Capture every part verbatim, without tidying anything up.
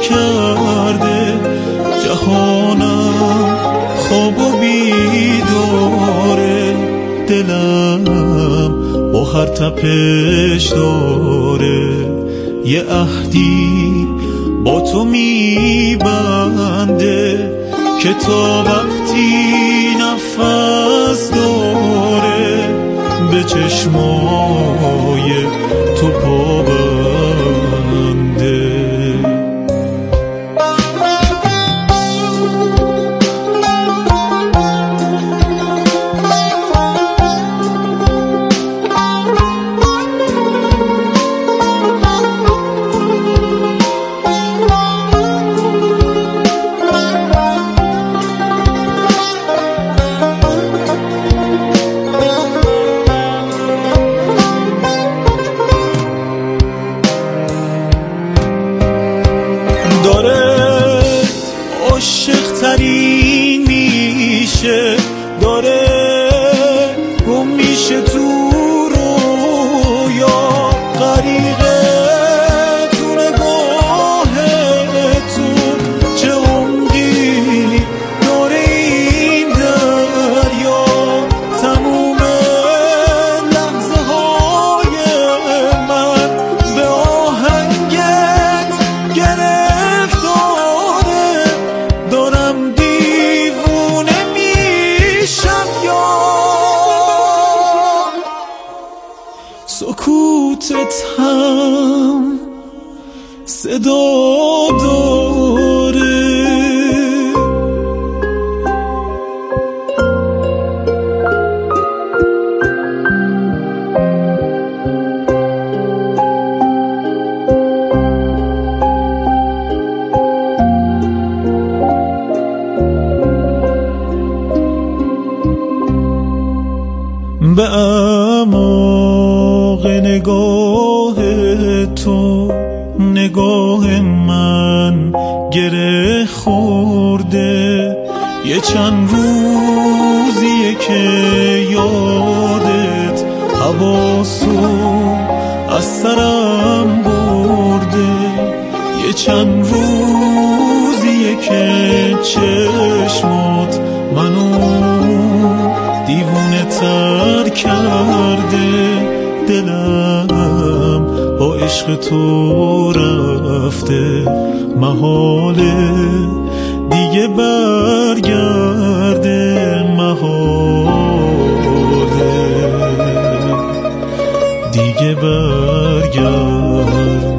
کرده جهانم خواب و بیداره، دلم با هر تپش داره یه عهدی با تو میبنده که تا وقتی نفس داره به چشمای تو پابنده. سکوتت هم صدا داره، به اعماق نگاه تو نگاه من گره خورده، یه چند روزیه که یادت حواسو از سرم برده، یه چند روزیه که چشمات منو دیوونه تر کرده، دلم با عشق تو رفته محاله دیگه برگرده، محاله دیگه برگرده.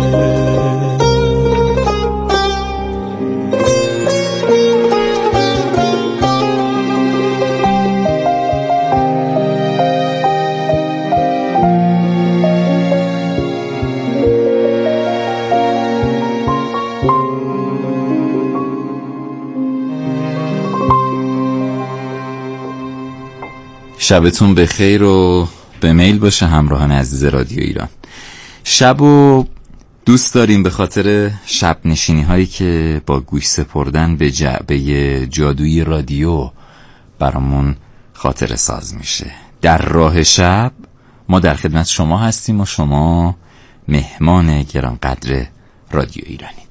شبتون بخیر و به میل باشه همراهان عزیز رادیو ایران. شبو دوست داریم به خاطر شب نشینی هایی که با گوش سپردن به جعبه جادویی رادیو برامون خاطره ساز میشه. در راه شب ما در خدمت شما هستیم و شما مهمان گرانقدر رادیو ایرانید.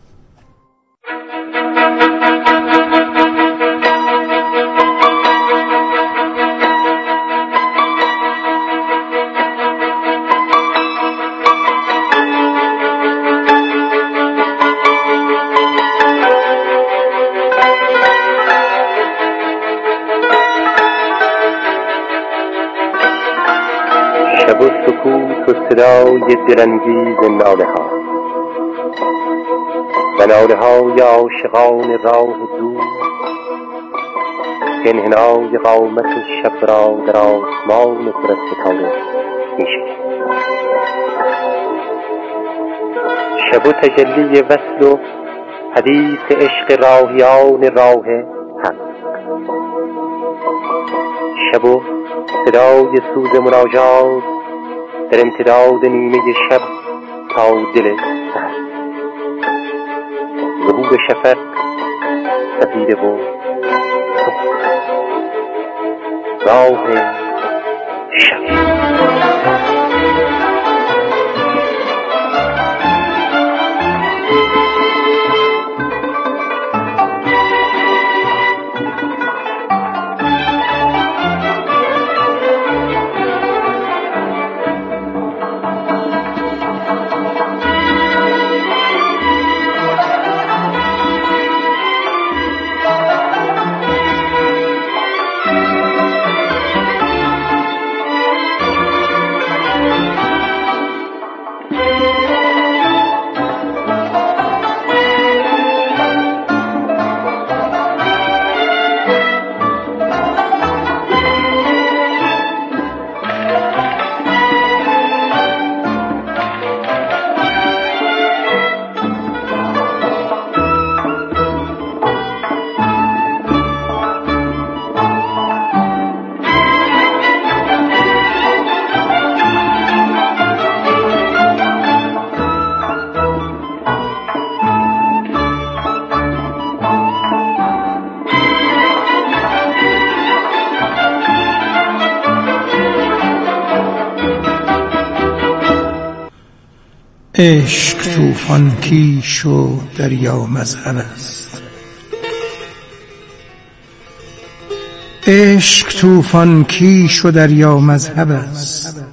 شب و سکوت و صدای دلانگیز ناله ها و ناله های عاشقان راه دور که انحنای قامت شب را در آسمان پر از ستاره می‌شکند. شب و تجلی وصل و حدیث عشق راهیان راه حق، شب و صدای سوز مناجات در امتداد نیمه شب تا دل سحر، ظهور شفق سپیده و راه شب. عشق طوفان کیش و دریا مذهب است. عشق طوفان کیش و دریا مذهب است.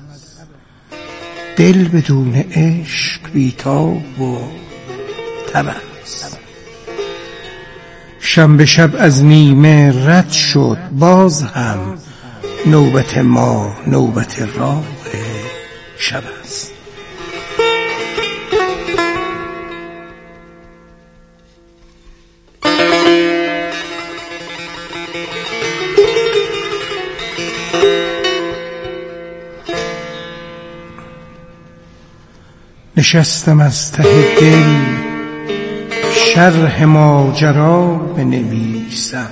دل بدون عشق بیتاب و تب است. شنبه شب از نیمه رد شد، باز هم نوبت ما نوبت راه شب است. نشستم از ته دل شرح ماجرا بنویسم.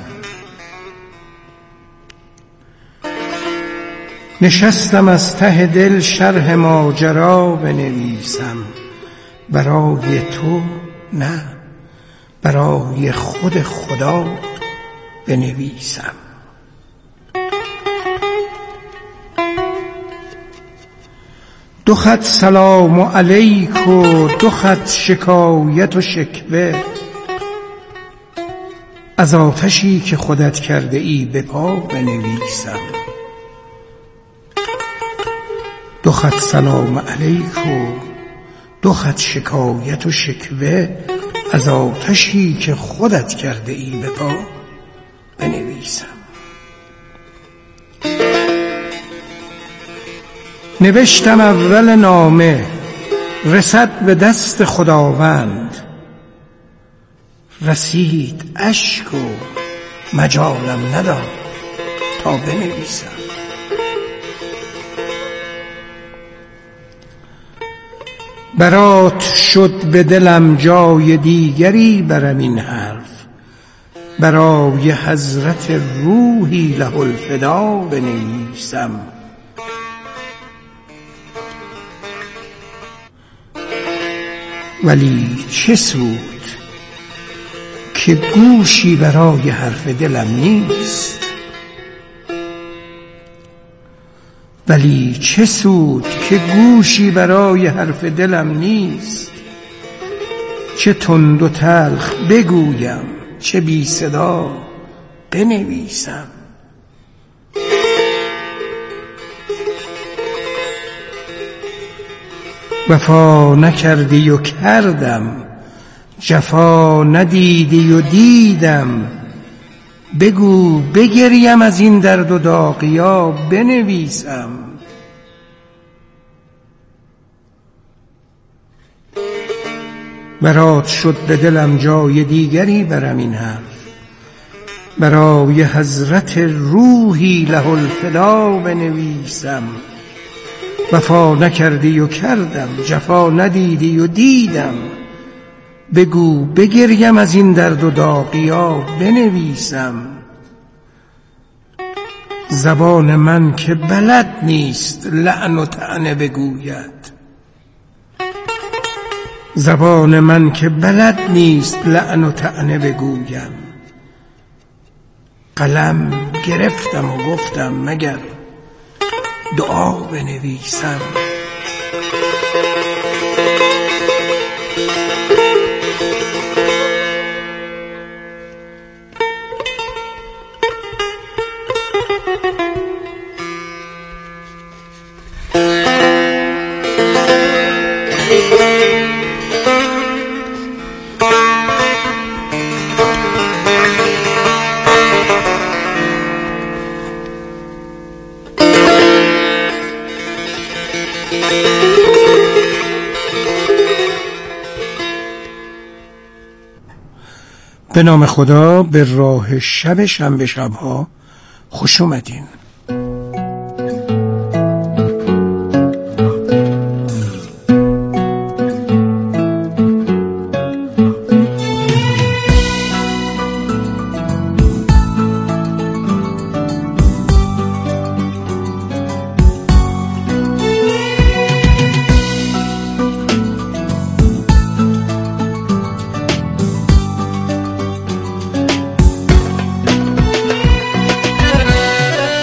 نشستم از ته دل شرح ماجرا بنویسم. برای تو نه، برای خود خدا بنویسم. دو خط سلام علیک و دو خط شکایت و شکوه، از آتشی که خودت کرده ای به پا بنویسم. دو خط سلام علیک و دو خط شکایت و شکوه، از آتشی که خودت کرده ای به پا بنویسم. نوشتم اول نامه، رسد به دست خداوند. رسید اشک و مجالم نداد تا بنویسم. برات شد به دلم جای دیگری برم این حرف. برای حضرت روحی له الفدا بنویسم. ولی چه سود که گوشی برای حرف دلم نیست. ولی چه سود که گوشی برای حرف دلم نیست. چه تند و تلخ بگویم، چه بی صدا بنویسم. وفا نکردی و کردم، جفا ندیدی و دیدم. بگو بگریم از این درد و داغیا بنویسم. برات شد به دلم جای دیگری برم این حرف. برای حضرت روحی له الفدا بنویسم. وفا نکردی و کردم، جفا ندیدی و دیدم. بگو بگریم از این درد و داغیا بنویسم. زبان من که بلد نیست لعن و طعنه بگوید. زبان من که بلد نیست لعن و طعنه بگویم. قلم گرفتم و گفتم مگر دعا بنویسم. به نام خدا. به راه شب شنبه شبها خوش اومدین.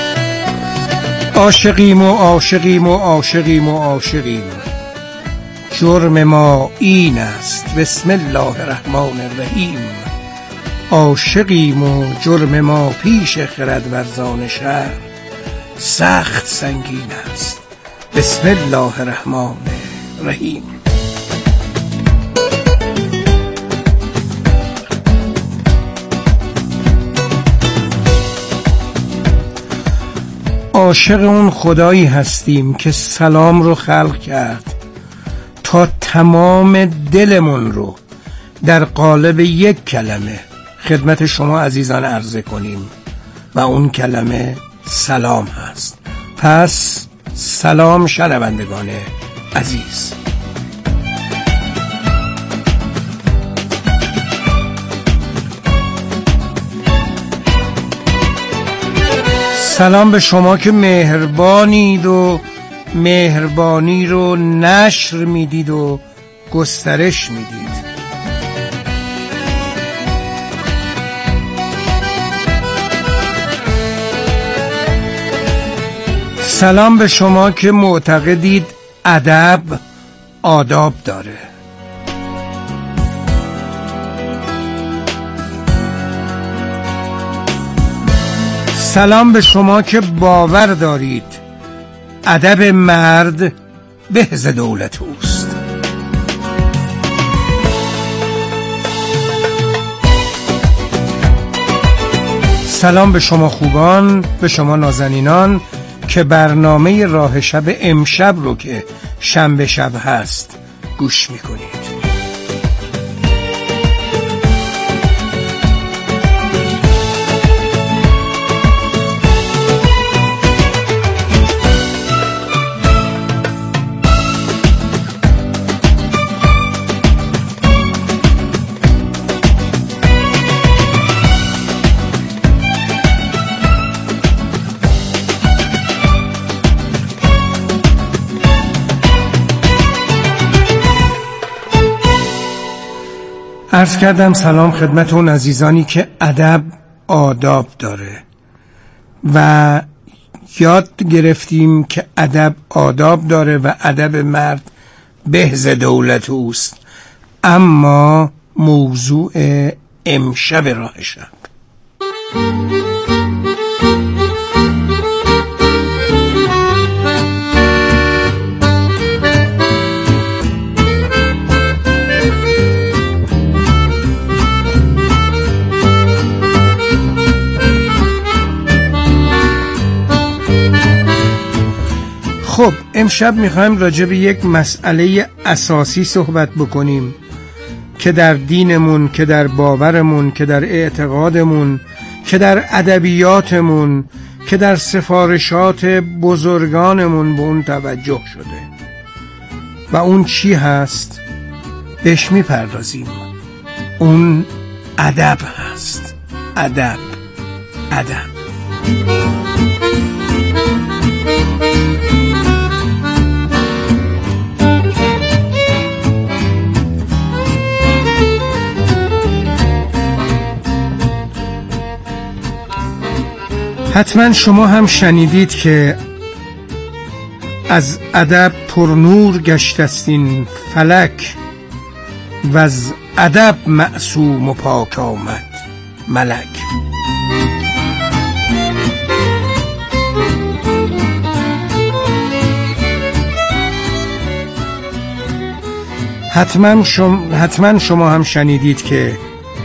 عاشقیم و عاشقیم و عاشقیم و عاشقیم. جرم ما این است بسم الله الرحمن الرحیم. عاشقیم و جرم ما پیش خردورزان شهر سخت سنگین است بسم الله الرحمن الرحیم. عاشق اون خدایی هستیم که سلام رو خلق کرد تا تمام دلمون رو در قالب یک کلمه خدمت شما عزیزان عرضه کنیم و اون کلمه سلام هست. پس سلام شنوندگان عزیز. سلام به شما که مهربانید و مهربانی رو نشر میدید و گسترش میدید. سلام به شما که معتقدید ادب آداب داره. سلام به شما که باور دارید ادب مرد به ز دولت اوست. سلام به شما خوبان، به شما نازنینان که برنامه راه شب امشب رو که شنبه شب هست گوش میکنید. عرض کردم سلام خدمت اون عزیزانی که ادب آداب داره و یاد گرفتیم که ادب آداب داره و ادب مرد به ز دولت اوست. اما موضوع امشب راه شب خب امشب میخوایم راجع به یک مسئله اساسی صحبت بکنیم که در دینمون، که در باورمون، که در اعتقادمون، که در ادبیاتمون، که در سفارشات بزرگانمون به اون توجه شده و اون چی هست؟ بهش میپردازیم. اون ادب هست. ادب ادب حتما شما هم شنیدید که از ادب پرنور گشتستین فلک و از ادب معصوم و پاک آمد ملک. حتما شما, حتما شما هم شنیدید که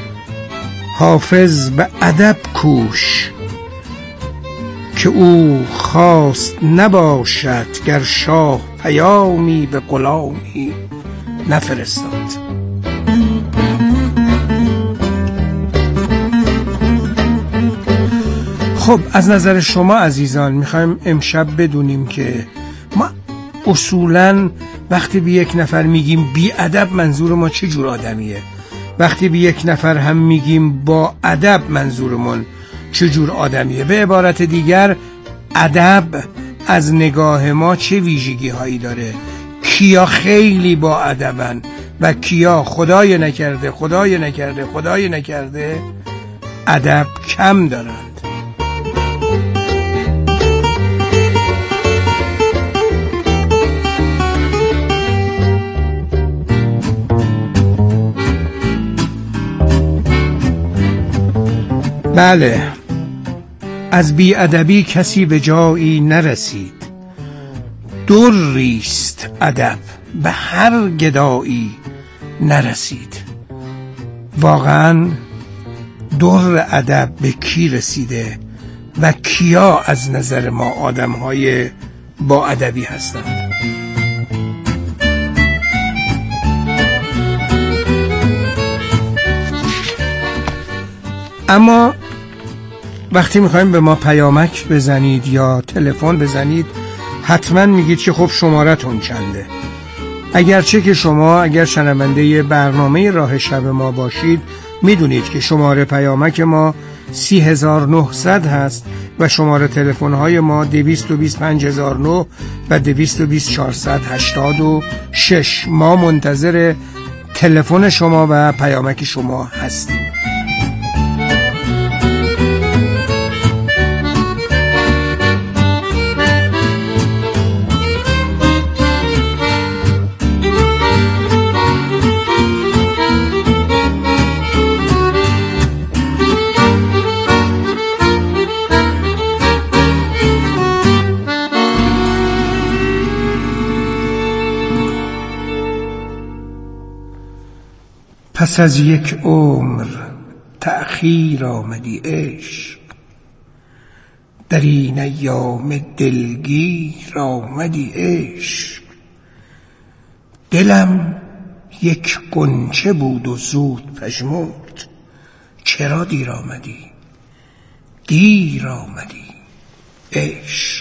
حافظ به ادب کوش که او خواست نباشد گر شاه پیامی به غلامی نفرستاد. خب از نظر شما عزیزان میخوایم امشب بدونیم که ما اصولاً وقتی به یک نفر میگیم بی ادب منظور ما چه جور آدمیه، وقتی به یک نفر هم میگیم با ادب منظورمون چجور آدمیه. به عبارت دیگر ادب از نگاه ما چه ویژگی هایی داره، کیا خیلی با ادبن و کیا خدای نکرده خدای نکرده خدای نکرده ادب کم دارند. بله، از بی‌ادبی کسی به جایی نرسید. دریست ادب به هر گدایی نرسید. واقعا در ادب به کی رسیده و کیا از نظر ما آدم‌های با ادبی هستند؟ اما وقتی میخوایم به ما پیامک بزنید یا تلفن بزنید حتما میگید که خب شمارتون چنده. اگرچه که شما اگر شنونده برنامه راه شب ما باشید میدونید که شماره پیامک ما سی هزار و نهصد هست و شماره تلفن های ما دویست و بیست پنج هزار و نه و دویست و بیست چهارصد و هشتاد و شش. ما منتظر تلفن شما و پیامک شما هستیم. پس از یک عمر تأخیر آمدی عشق، در این ایام دلگیر آمدی عشق. دلم یک غنچه بود و زود پژمرد، چرا دیر آمدی دیر آمدی عشق.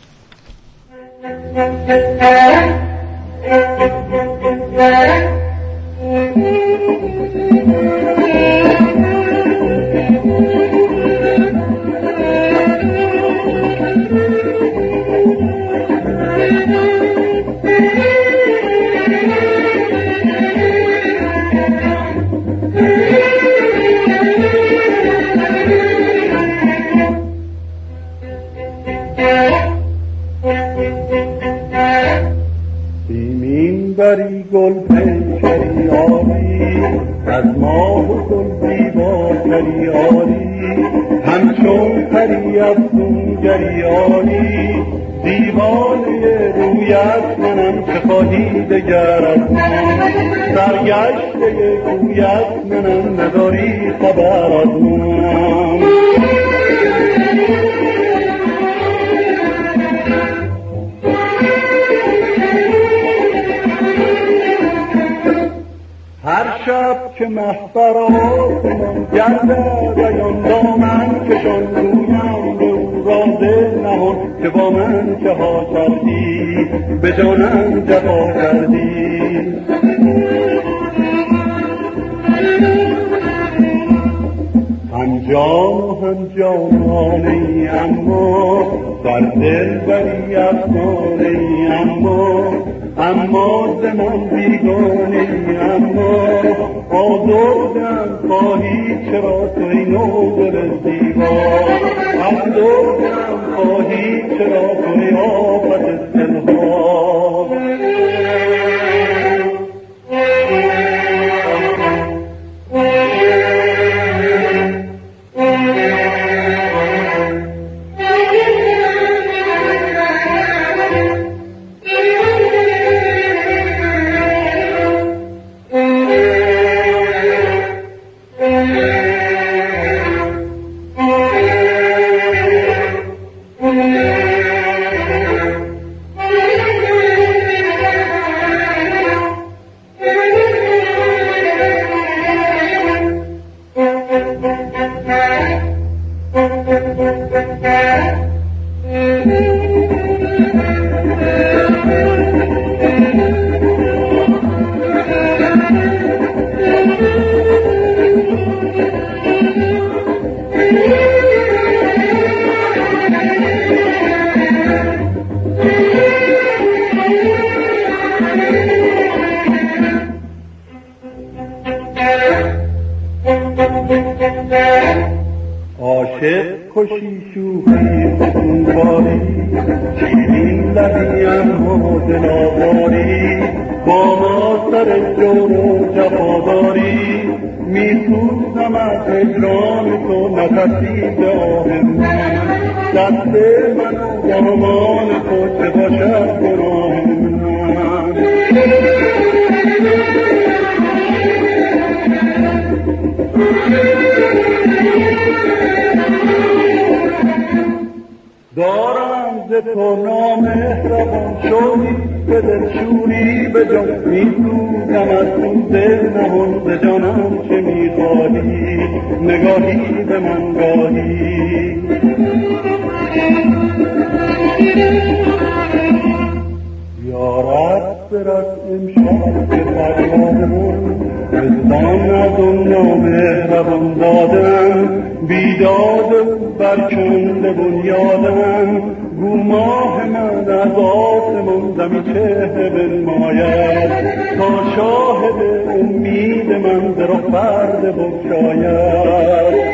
بری گل پیکری آری، از ماه و گل زیباتری آری، همچون پری افسونگری آری. دیوانه رویت منم که خواهی دگر از من، سرگشته کویت منم نداری خبر از من. هر شب که محبرات من گردد و یا دامن کشان رویم به او راز نهان که با من که ها کردی به جانم جفا کردی. هم جان و هم جانانه اما در دل بری افسانه اما اما زمان بیگانه اما آزردم خواهی چرا تو اینو دل زیبا، آزردم خواهی چرا تو ای آفت دلها. عاشق کشی شوخی ستونباری، شیرین لبی اما دلآواری، با ما سر جور و جفاداری. میسوزم از هجران تو نترسید آه من دست من و گمان تو چه باشد گناه من دارم ز تو نامهربان شدی به دلشوری به جان میسوزم از تو دل نهان ز جانم چه میخواهی نگاهی به من گاهی یارت برد امشب به فریادمون بزدان از اون نامهربان دادم بیداد برکنده بنیادم گو ماه من از آسمان زمین چهره بنماید تا شاهد امید من در رخ پرده بگشاید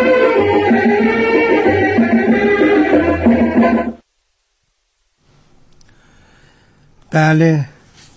بله،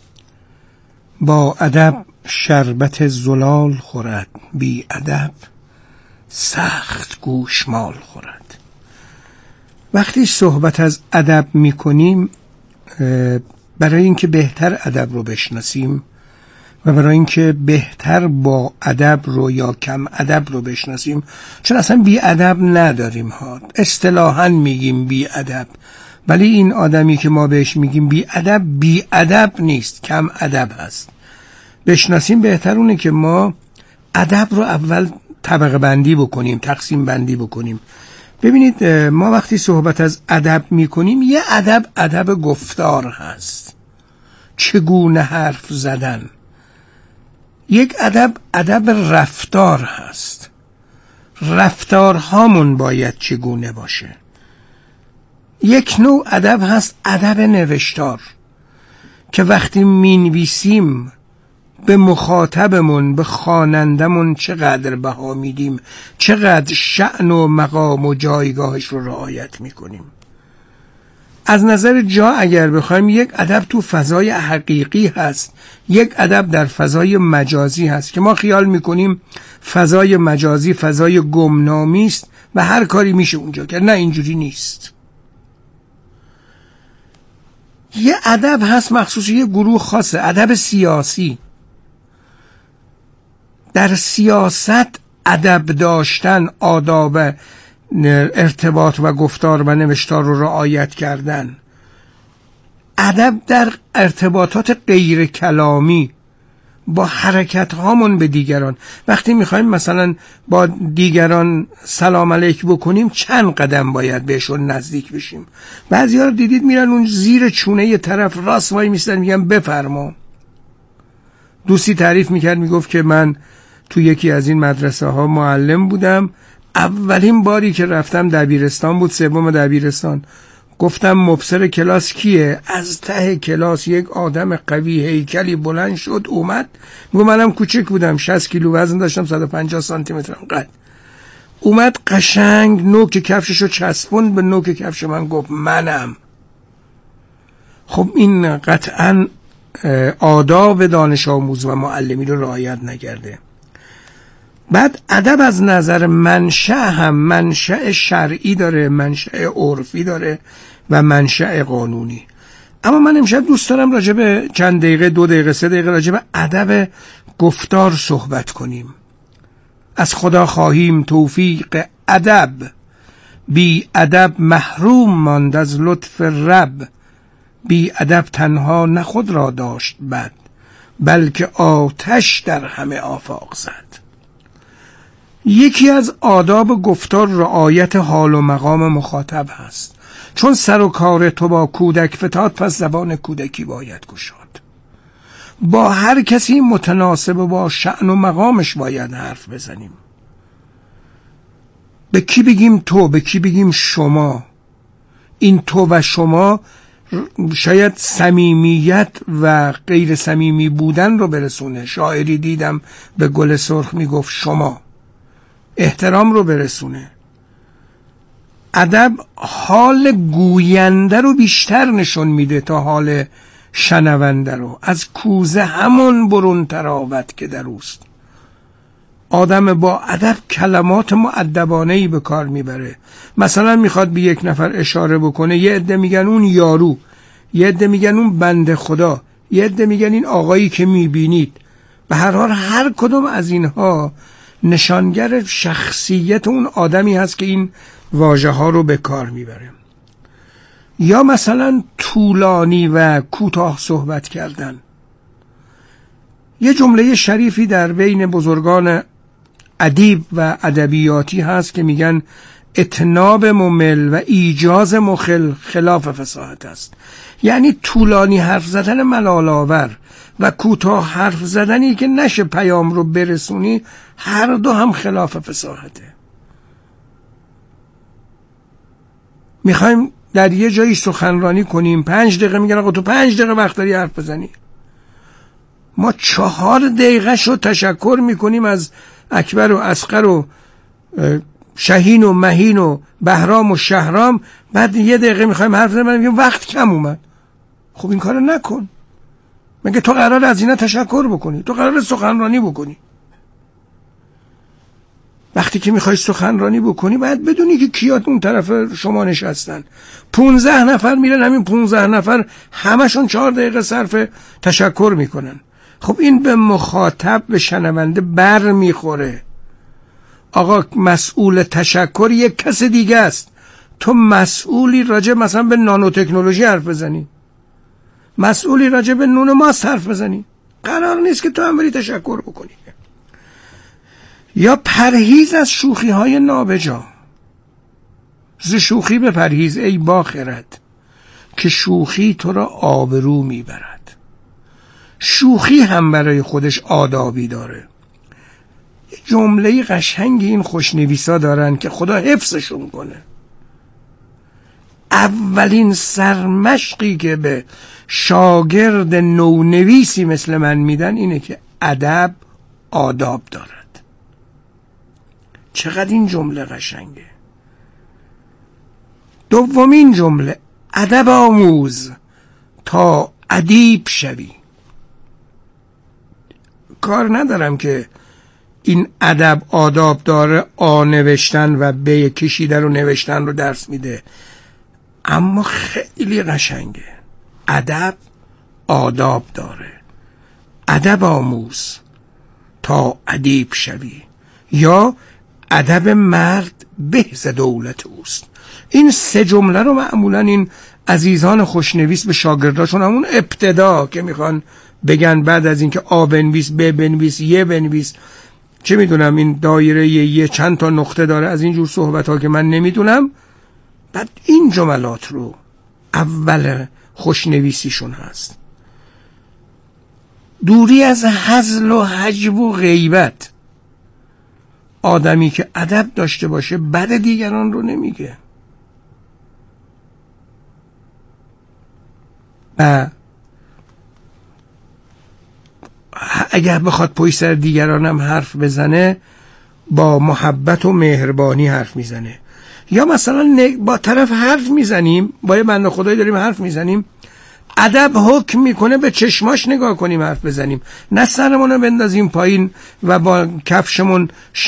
با ادب شربت زلال خورد، بی ادب سخت گوشمال خورد. وقتی صحبت از ادب می کنیم برای اینکه بهتر ادب رو بشناسیم و برای اینکه بهتر با ادب رو یا کم ادب رو بشناسیم، چون اصلا بی ادب نداریم ها، اصطلاحاً میگیم بی ادب، ولی این آدمی که ما بهش میگیم بی ادب بی ادب نیست، کم ادب هست. بشناسیم بهتر اونه که ما ادب رو اول طبقه بندی بکنیم، تقسیم بندی بکنیم. ببینید ما وقتی صحبت از ادب میکنیم، یه ادب ادب گفتار هست، چگونه حرف زدن. یک ادب ادب رفتار هست، رفتارهامون باید چگونه باشه. یک نوع ادب هست ادب نوشتار، که وقتی مینویسیم به مخاطبمون، به خوانندمون چقدر بها میدیم، چقدر شأن و مقام و جایگاهش رو رعایت میکنیم. از نظر جا اگر بخوایم، یک ادب تو فضای حقیقی هست، یک ادب در فضای مجازی هست که ما خیال میکنیم فضای مجازی فضای گمنامی است و هر کاری میشه اونجا کرد. نه، اینجوری نیست. یه ادب هست مخصوص یه گروه خاصه، ادب سیاسی. در سیاست ادب داشتن، آداب ارتباط و گفتار و نوشتار رو رعایت کردن. ادب در ارتباطات غیر کلامی با حرکت هامون به دیگران. وقتی میخوایم مثلا با دیگران سلام علیک بکنیم، چند قدم باید بهشون نزدیک بشیم. بعضی ها رو دیدید میرن اون زیر چونه یه طرف راست وای میستن میگن بفرما. دوستی تعریف میکرد، میگفت که من تو یکی از این مدرسه ها معلم بودم، اولین باری که رفتم دبیرستان بود، سوم دبیرستان. گفتم مبصر کلاس کیه؟ از ته کلاس یک آدم قوی هیکلی بلند شد اومد. میگم منم کوچک بودم، شصت کیلو وزن داشتم، صد و پنجاه سانتی متر قد. اومد قشنگ نوک کفششو چسبوند به نوک کفش من، گفت منم. خب این قطعاً آداب دانش آموز و معلمی رو رعایت نکرده. بعد ادب از نظر منشأ هم منشأ شرعی داره، منشأ عرفی داره و منشأ قانونی. اما من امشب دوست دارم راجع به چند دقیقه، دو دقیقه، سه دقیقه راجع به ادب گفتار صحبت کنیم. از خدا خواهیم توفیق ادب، بی ادب محروم ماند از لطف رب. بی ادب تنها نه خود را داشت بد، بلکه آتش در همه آفاق زد. یکی از آداب گفتار رعایت حال و مقام مخاطب هست. چون سر و کار تو با کودک فتاد، پس زبان کودکی باید گشاد. با هر کسی متناسب و با شأن و مقامش باید حرف بزنیم. به کی بگیم تو، به کی بگیم شما. این تو و شما شاید صمیمیت و غیر صمیمی بودن رو برسونه. شاعری دیدم به گل سرخ میگفت شما، احترام رو برسونه. ادب حال گوینده رو بیشتر نشون میده تا حال شنونده رو. از کوزه همون برون تراوت که در اوست. آدم با ادب کلمات مؤدبانه‌ای به کار میبره. مثلا میخواد به یک نفر اشاره بکنه، یه عده میگن اون یارو، یه عده میگن اون بنده خدا، یه عده میگن این آقایی که میبینید. به هر حال هر کدوم از اینها نشانگر شخصیت اون آدمی هست که این واژه ها رو به کار میبره. یا مثلا طولانی و کوتاه صحبت کردن. یه جمله شریفی در بین بزرگان ادیب و ادبیاتی هست که میگن اتناب ممل و ایجاز مخل خلاف فصاحت است. یعنی طولانی حرف زدن ملال‌آور و کوتاه حرف زدنی که نشه پیام رو برسونی، هر دو هم خلاف فصاحته. میخوایم در یه جایی سخنرانی کنیم، پنج دقیقه میگن آقا تو پنج دقیقه وقت داری حرف بزنی. ما چهار دقیقه شو تشکر میکنیم از اکبر و اصغر و شهین و مهین و بهرام و شهرام، بعد یه دقیقه میخوایم حرف بزنیم میگیم وقت کم اومد. خب این کارو نکن. مگه تو قرار از اینا تشکر بکنی؟ تو قرار سخنرانی بکنی. وقتی که میخوای سخنرانی بکنی باید بدونی که کیات اون طرف شما نشستن. پونزده نفر میرن، همین پونزده نفر همشون چهار دقیقه صرف تشکر میکنن. خب این به مخاطب، به شنونده بر میخوره. آقا مسئول تشکر یک کس دیگه است. تو مسئولی راجع مثلا به نانو تکنولوژی حرف بزنی، مسئولی راجع به نون ماست حرف بزنی. قرار نیست که تو هم بری تشکر بکنی. یا پرهیز از شوخی های نابجا. ز شوخی به پرهیز ای با خرد، که شوخی تو را آبرو میبرد. شوخی هم برای خودش آدابی داره. جمله قشنگی این خوشنویسا دارن که خدا حفظشون کنه. اولین سرمشقی که به شاگرد نونویسی مثل من میدن اینه که ادب آداب دارد. چقدر این جمله قشنگه. دومین جمله، ادب آموز تا ادیب شوی. کار ندارم که این ادب آداب داره، آ نوشتن و ب کشیدن و نوشتن رو درس میده، اما خیلی قشنگه. ادب آداب داره. ادب آموز تا ادیب شوی. یا ادب مرد به ز دولت اوست. این سه جمله رو معمولا این عزیزان خوشنویس به شاگرداشون همون ابتدا که میخوان بگن بعد از اینکه آ بنویس، ب بنویس، ی بنویس، چه میدونم این دایره یه چند تا نقطه داره، از این جور صحبت ها که من نمیدونم، بعد این جملات رو اول خوشنویسیشون هست. دوری از هزل و حجب و غیبت. آدمی که ادب داشته باشه بد دیگران رو نمیگه. و اگر بخواد پشت سر دیگرانم حرف بزنه با محبت و مهربانی حرف میزنه. یا مثلا با طرف حرف میزنیم، با یه بنده خدایی داریم حرف میزنیم، ادب حکم میکنه به چشماش نگاه کنیم حرف بزنیم، نه سرمون رو بندازیم پایین و با کفشمون